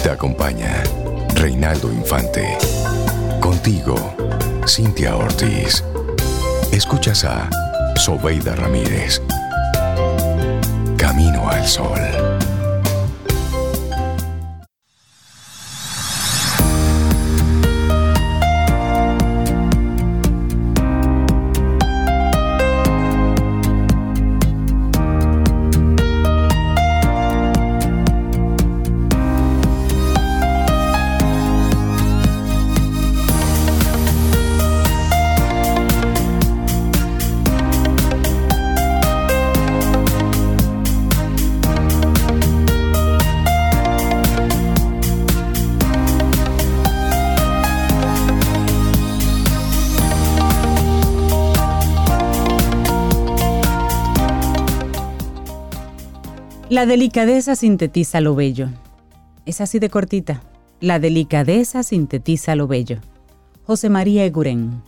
te acompaña Reinaldo Infante. Contigo, Cintia Ortiz. Escuchas a Sobeida Ramírez. Camino al Sol. La delicadeza sintetiza lo bello. Es así de cortita. La delicadeza sintetiza lo bello. José María Eguren.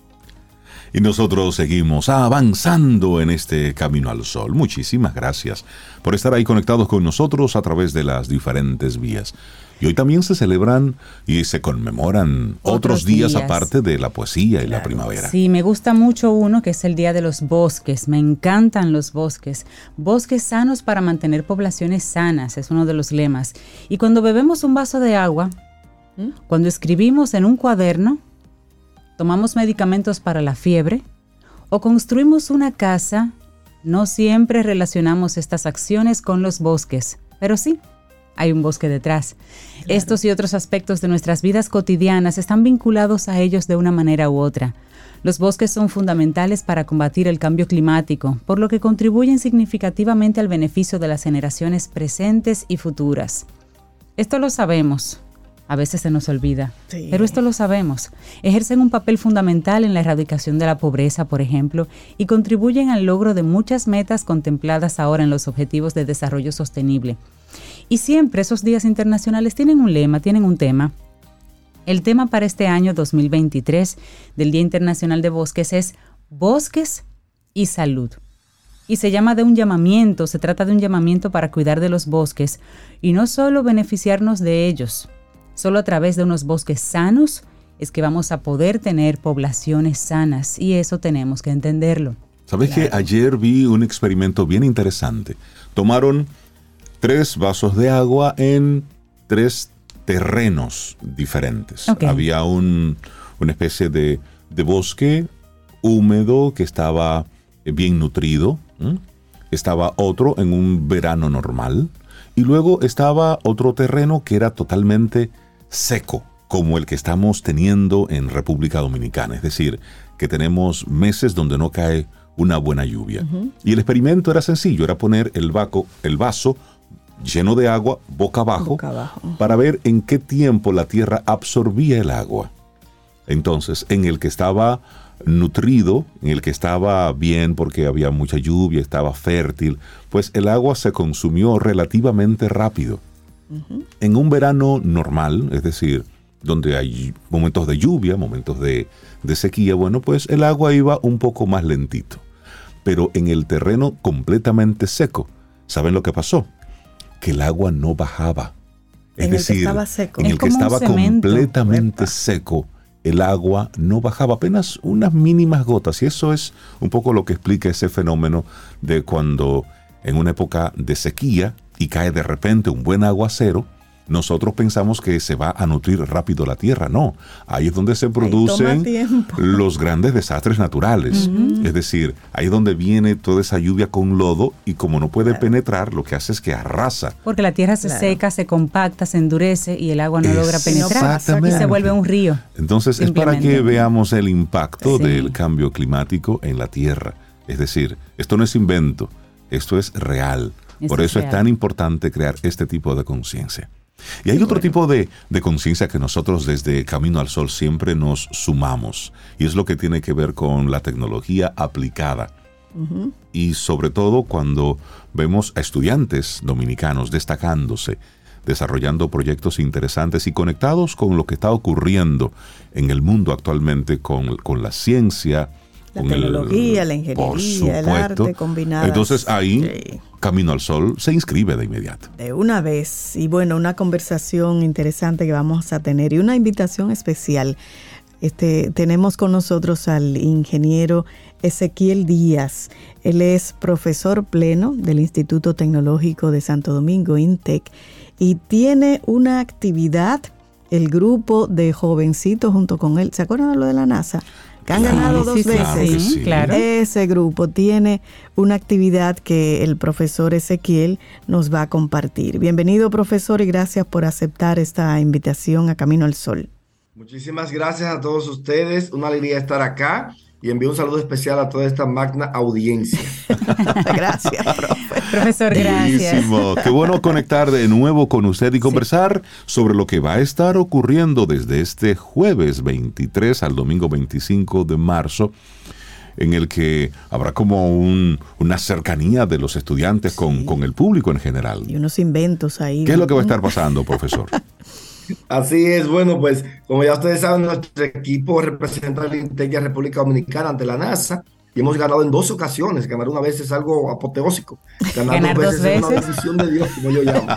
Y nosotros seguimos avanzando en este Camino al Sol. Muchísimas gracias por estar ahí conectados con nosotros a través de las diferentes vías. Y hoy también se celebran y se conmemoran otros días aparte de la poesía y la primavera. Sí, me gusta mucho uno que es el Día de los Bosques. Me encantan los bosques. Bosques sanos para mantener poblaciones sanas, es uno de los lemas. Y cuando bebemos un vaso de agua, cuando escribimos en un cuaderno, tomamos medicamentos para la fiebre o construimos una casa, no siempre relacionamos estas acciones con los bosques, pero sí, hay un bosque detrás. Claro. Estos y otros aspectos de nuestras vidas cotidianas están vinculados a ellos de una manera u otra. Los bosques son fundamentales para combatir el cambio climático, por lo que contribuyen significativamente al beneficio de las generaciones presentes y futuras. Esto lo sabemos. A veces se nos olvida, sí, pero esto lo sabemos. Ejercen un papel fundamental en la erradicación de la pobreza, por ejemplo, y contribuyen al logro de muchas metas contempladas ahora en los Objetivos de Desarrollo Sostenible. Y siempre esos días internacionales tienen un lema, tienen un tema. El tema para este año 2023 del Día Internacional de Bosques es Bosques y Salud. Y se llama de un llamamiento, se trata de un llamamiento para cuidar de los bosques y no solo beneficiarnos de ellos. Solo a través de unos bosques sanos es que vamos a poder tener poblaciones sanas y eso tenemos que entenderlo. ¿Sabes que ayer vi un experimento bien interesante? Tomaron 3 vasos de agua en 3 terrenos diferentes. Okay. Había una especie de bosque húmedo que estaba bien nutrido. Estaba otro en un verano normal. Y luego estaba otro terreno que era totalmente seco, como el que estamos teniendo en República Dominicana. Es decir, que tenemos meses donde no cae una buena lluvia. Y el experimento era sencillo, era poner el vaso lleno de agua boca abajo para ver en qué tiempo la tierra absorbía el agua. Entonces, en el que estaba nutrido, en el que estaba bien porque había mucha lluvia, estaba fértil, pues el agua se consumió relativamente rápido. En un verano normal, es decir, donde hay momentos de lluvia, momentos de sequía, bueno, pues el agua iba un poco más lentito. Pero en el terreno completamente seco, ¿saben lo que pasó? Que el agua no bajaba. Es decir, en el que estaba completamente seco, el agua no bajaba, apenas unas mínimas gotas. Y eso es un poco lo que explica ese fenómeno de cuando en una época de sequía y cae de repente un buen aguacero, nosotros pensamos que se va a nutrir rápido la tierra. No, ahí es donde se producen los grandes desastres naturales. Es decir, ahí es donde viene toda esa lluvia con lodo y como no puede penetrar, lo que hace es que arrasa. Porque la tierra se seca, se compacta, se endurece y el agua no logra penetrar y se vuelve un río. Entonces es para que veamos el impacto del cambio climático en la tierra. Es decir, esto no es invento, esto es real. Por eso es tan importante crear este tipo de conciencia. Y hay otro tipo de conciencia que nosotros desde Camino al Sol siempre nos sumamos, y es lo que tiene que ver con la tecnología aplicada. Y sobre todo cuando vemos a estudiantes dominicanos destacándose, desarrollando proyectos interesantes y conectados con lo que está ocurriendo en el mundo actualmente con la ciencia La tecnología, la ingeniería, el arte combinadas. Entonces ahí, Camino al Sol se inscribe de inmediato. De una vez. Y bueno, una conversación interesante que vamos a tener y una invitación especial. Tenemos con nosotros al ingeniero Ezequiel Díaz. Él es profesor pleno del Instituto Tecnológico de Santo Domingo, INTEC, y tiene una actividad, el grupo de jovencitos junto con él. ¿Se acuerdan de lo de la NASA? Que han ganado dos veces. Sí, claro. Ese grupo tiene una actividad que el profesor Ezequiel nos va a compartir. Bienvenido, profesor, y gracias por aceptar esta invitación a Camino al Sol. Muchísimas gracias a todos ustedes. Una alegría estar acá y envío un saludo especial a toda esta magna audiencia. Gracias, profe. Profesor, gracias. Buenísimo. Qué bueno conectar de nuevo con usted y conversar sobre lo que va a estar ocurriendo desde este jueves 23 al domingo 25 de marzo, en el que habrá como una cercanía de los estudiantes con el público en general. Y unos inventos ahí. ¿Qué es lo que va a estar pasando, profesor? Así es, bueno, pues como ya ustedes saben, nuestro equipo representa al INTEC y a República Dominicana ante la NASA y hemos ganado en 2 ocasiones. Ganar una vez es algo apoteósico. Ganar 2 veces es una decisión de Dios, como yo llamo.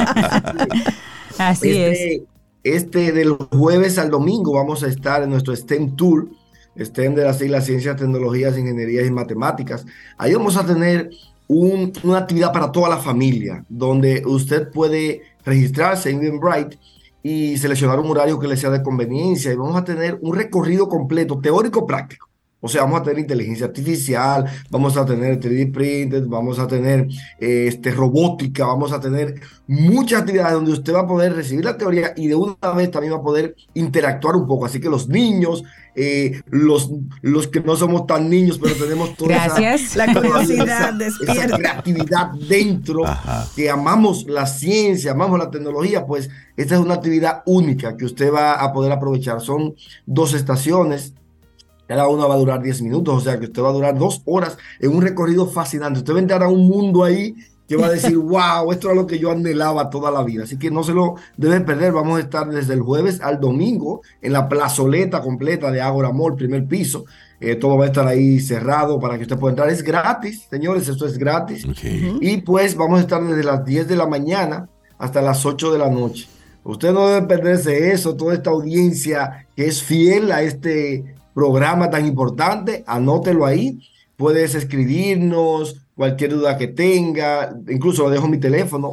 Así es. Del jueves al domingo vamos a estar en nuestro STEM Tour, STEM de las siglas Ciencias, Tecnologías, Ingenierías y Matemáticas. Ahí vamos a tener una actividad para toda la familia, donde usted puede registrarse en Eventbrite y seleccionar un horario que le sea de conveniencia, y vamos a tener un recorrido completo, teórico-práctico. O sea, vamos a tener inteligencia artificial, vamos a tener 3D printed, vamos a tener robótica, vamos a tener muchas actividades donde usted va a poder recibir la teoría y de una vez también va a poder interactuar un poco. Así que los niños, los que no somos tan niños, pero tenemos toda la curiosidad despierta, esa creatividad dentro, que amamos la ciencia, amamos la tecnología, pues esta es una actividad única que usted va a poder aprovechar. Son 2 estaciones. Cada una va a durar 10 minutos, o sea que usted va a durar 2 horas en un recorrido fascinante. Usted va a entrar a un mundo ahí que va a decir, wow, esto es lo que yo anhelaba toda la vida. Así que no se lo debe perder. Vamos a estar desde el jueves al domingo en la plazoleta completa de Ágora Mall, primer piso. Todo va a estar ahí cerrado para que usted pueda entrar. Es gratis, señores, esto es gratis. Okay. Y pues vamos a estar desde las 10 de la mañana hasta las 8 de la noche. Usted no debe perderse eso, toda esta audiencia que es fiel a este programa tan importante. Anótelo ahí, puedes escribirnos cualquier duda que tenga, incluso lo dejo mi teléfono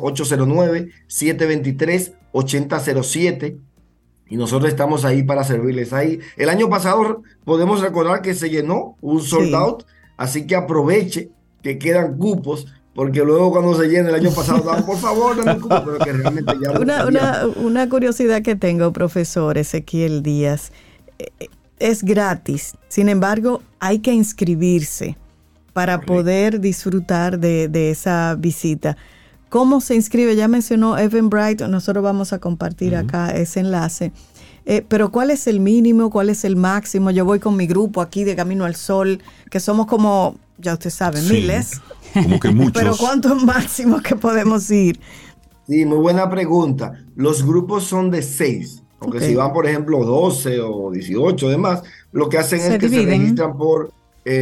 809-723-8007 y nosotros estamos ahí para servirles. Ahí el año pasado podemos recordar que se llenó un sold out, así que aproveche que quedan cupos, porque luego cuando se llene el año pasado por favor dame un cupo, pero que realmente ya una curiosidad que tengo, profesor Ezequiel Díaz. Es gratis, sin embargo, hay que inscribirse para poder disfrutar de esa visita. ¿Cómo se inscribe? Ya mencionó Eventbrite, nosotros vamos a compartir acá ese enlace. Pero ¿cuál es el mínimo? ¿Cuál es el máximo? Yo voy con mi grupo aquí de Camino al Sol, que somos como, ya usted sabe, miles. Como que muchos. Pero ¿cuántos máximos que podemos ir? Sí, muy buena pregunta. Los grupos son de 6. Porque si van, por ejemplo, 12 o 18 demás, lo que hacen es que se registran por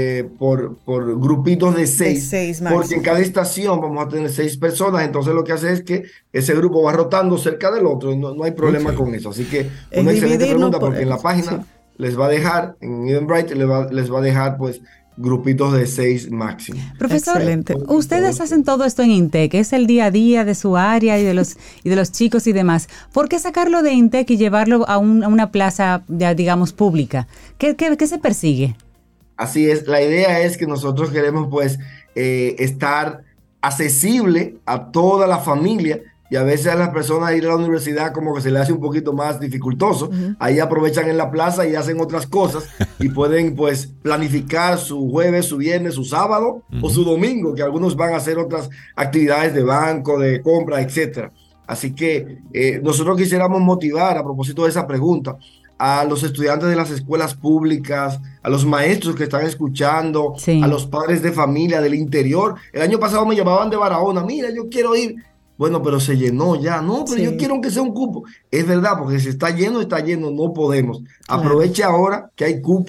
grupitos de 6. Porque en cada estación vamos a tener 6 personas. Entonces lo que hace es que ese grupo va rotando cerca del otro. Y no hay problema con eso. Así que una excelente pregunta, porque en la página les va a dejar, en Eventbrite les va a dejar pues grupitos de 6 máximo. Profesor, excelente. Ustedes hacen todo esto en INTEC, es el día a día de su área y de los chicos y demás. ¿Por qué sacarlo de INTEC y llevarlo a una plaza, digamos, pública? ¿Qué se persigue? Así es, la idea es que nosotros queremos pues estar accesible a toda la familia, y a veces a las personas ir a la universidad como que se le hace un poquito más dificultoso. Ahí aprovechan en la plaza y hacen otras cosas y pueden pues planificar su jueves, su viernes, su sábado o su domingo, que algunos van a hacer otras actividades de banco, de compra, etcétera. Así que nosotros quisiéramos motivar, a propósito de esa pregunta, a los estudiantes de las escuelas públicas, a los maestros que están escuchando, a los padres de familia del interior. El año pasado me llamaban de Barahona, mira, yo quiero ir. Bueno, pero se llenó ya. No, pero yo quiero que sea un cupo. Es verdad, porque si está lleno, no podemos. Aproveche ahora que hay cupo.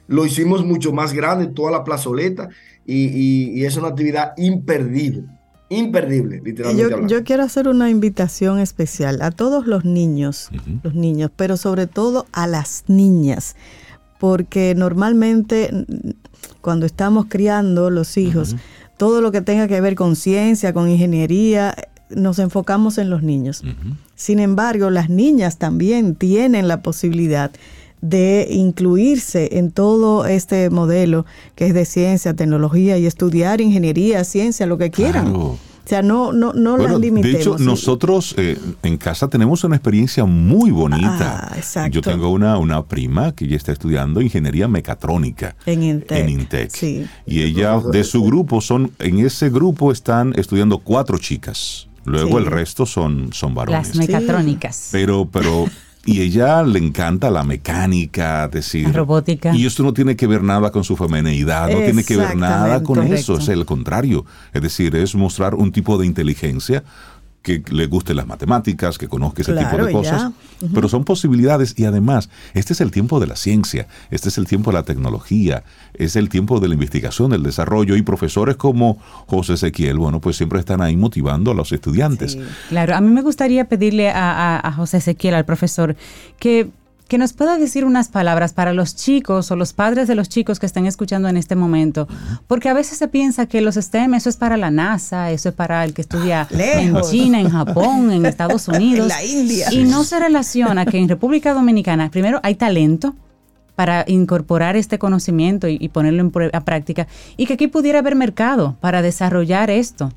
lo hicimos mucho más grande, toda la plazoleta, y es una actividad imperdible, literalmente hablando. Yo quiero hacer una invitación especial a todos los niños, pero sobre todo a las niñas, porque normalmente cuando estamos criando los hijos, todo lo que tenga que ver con ciencia, con ingeniería, nos enfocamos en los niños. Sin embargo, las niñas también tienen la posibilidad de incluirse en todo este modelo que es de ciencia, tecnología y estudiar ingeniería, ciencia, lo que quieran. Claro. O sea, no las limitemos. De hecho, nosotros en casa tenemos una experiencia muy bonita. Exacto. Yo tengo una prima que ya está estudiando ingeniería mecatrónica en Intec. Sí. Y ella, de su grupo, en ese grupo están estudiando 4 chicas. Luego el resto son varones. Las mecatrónicas. Pero y ella le encanta la mecánica, decir, la robótica. Y esto no tiene que ver nada con su feminidad, no tiene que ver nada con eso, es el contrario. Es decir, es mostrar un tipo de inteligencia que le guste las matemáticas, que conozca ese tipo de cosas, pero son posibilidades. Y además, este es el tiempo de la ciencia, este es el tiempo de la tecnología, es el tiempo de la investigación, del desarrollo, y profesores como José Ezequiel, bueno, pues siempre están ahí motivando a los estudiantes. Sí. Claro, a mí me gustaría pedirle a José Ezequiel, al profesor, que nos pueda decir unas palabras para los chicos o los padres de los chicos que están escuchando en este momento, porque a veces se piensa que los STEM, eso es para la NASA, eso es para el que estudia en China, en Japón, en Estados Unidos, en la India. Y no se relaciona que en República Dominicana, primero, hay talento para incorporar este conocimiento y ponerlo a práctica, y que aquí pudiera haber mercado para desarrollar esto.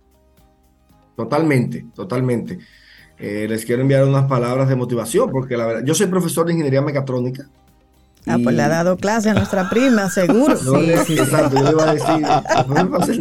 Totalmente. Les quiero enviar unas palabras de motivación, porque la verdad, yo soy profesor de ingeniería mecatrónica. Pues le ha dado clase a nuestra prima, seguro. Exacto, yo le iba a decir,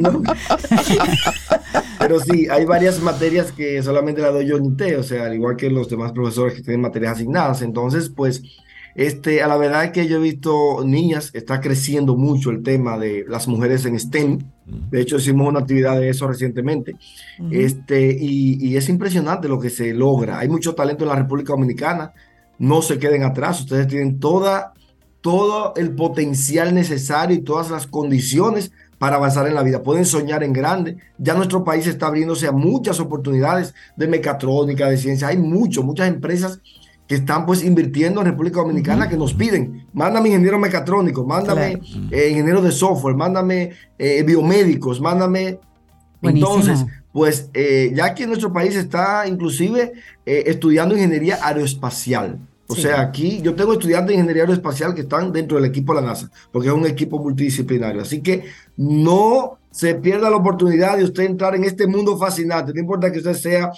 pero sí, hay varias materias que solamente las doy yo en INTE, o sea, al igual que los demás profesores que tienen materias asignadas. Entonces, pues, a la verdad es que yo he visto niñas, está creciendo mucho el tema de las mujeres en STEM. De hecho, hicimos una actividad de eso recientemente. Y es impresionante lo que se logra. Hay mucho talento en la República Dominicana. No se queden atrás. Ustedes tienen todo el potencial necesario y todas las condiciones para avanzar en la vida. Pueden soñar en grande. Ya nuestro país está abriéndose a muchas oportunidades de mecatrónica, de ciencia. Hay muchas empresas que están pues invirtiendo en República Dominicana, que nos piden, mándame ingeniero mecatrónico, mándame ingeniero de software, mándame biomédicos, mándame. Buenísimo. Entonces, pues ya que nuestro país está inclusive estudiando ingeniería aeroespacial. O sea, aquí yo tengo estudiantes de ingeniería aeroespacial que están dentro del equipo de la NASA, porque es un equipo multidisciplinario. Así que no se pierda la oportunidad de usted entrar en este mundo fascinante. No importa que usted sea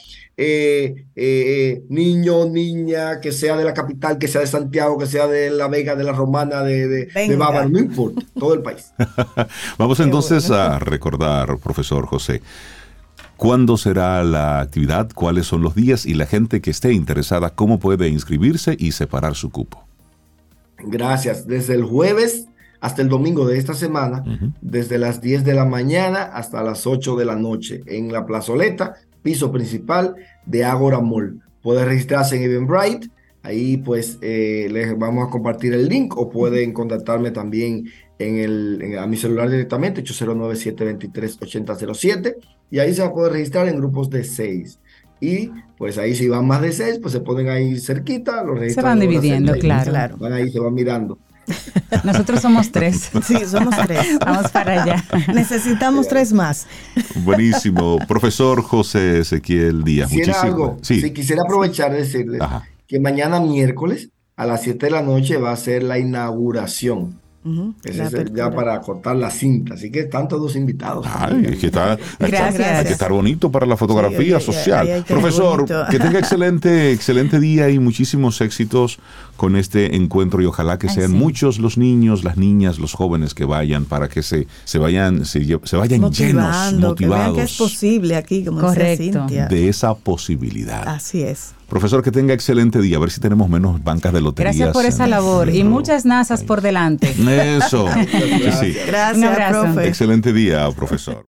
niño, niña, que sea de la capital, que sea de Santiago, que sea de La Vega, de La Romana, de Bávaro, no importa, todo el país. Vamos entonces a recordar, profesor José, ¿cuándo será la actividad? ¿Cuáles son los días? Y la gente que esté interesada, ¿cómo puede inscribirse y separar su cupo? Gracias. Desde el jueves hasta el domingo de esta semana, desde las 10 de la mañana hasta las 8 de la noche, en la plazoleta, piso principal de Agora Mall. Puede registrarse en Eventbrite, ahí pues les vamos a compartir el link, o pueden contactarme también a mi celular directamente, 809-723-8007, y ahí se va a poder registrar en grupos de 6. Y pues ahí si van más de 6, pues se ponen ahí cerquita, los registran. Se van dividiendo, claro. Van ahí, se van mirando. Nosotros somos 3. Sí, somos 3. Vamos para allá. Necesitamos 3 más. Buenísimo. Profesor José Ezequiel Díaz. Quisiera aprovechar de decirles que mañana miércoles a las 7 de la noche va a ser la inauguración. Ese es ya para cortar la cinta, así que están todos invitados. Hay que estar bonito para la fotografía social. Profesor, que tenga excelente día y muchísimos éxitos con este encuentro, y ojalá que sean muchos los niños, las niñas, los jóvenes que vayan, para que se vayan llenos, motivados. Que vean que es posible aquí, como dice Cintia. De esa posibilidad. Así es. Profesor, que tenga excelente día. A ver si tenemos menos bancas de loterías. Gracias por esa labor y muchas NASAs por delante. Eso. Gracias, profe. Excelente día, profesor.